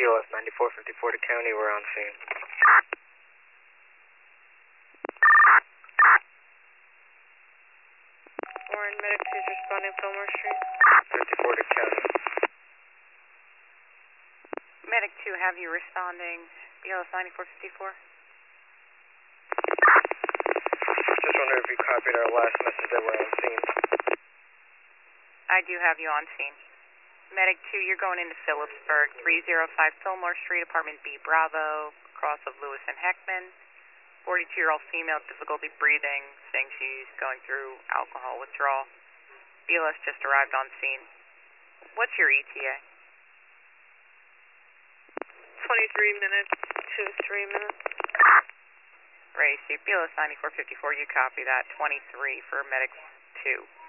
BLS 9454 to county, we're on scene. Warren, Medic 2 is responding Fillmore Street. 54 to county. Medic 2, have you responding BLS 9454? Just wondering if you copied our last message that we're on scene. I do have you on scene. Medic 2, you're going into Phillipsburg, 305 Fillmore Street, apartment B Bravo, cross of Lewis and Heckman. 42-year-old female, difficulty breathing, saying she's going through alcohol withdrawal. BLS just arrived on scene. What's your ETA? 23 minutes to 3 minutes. Racy, BLS 9454, you copy that. 23 for Medic 2.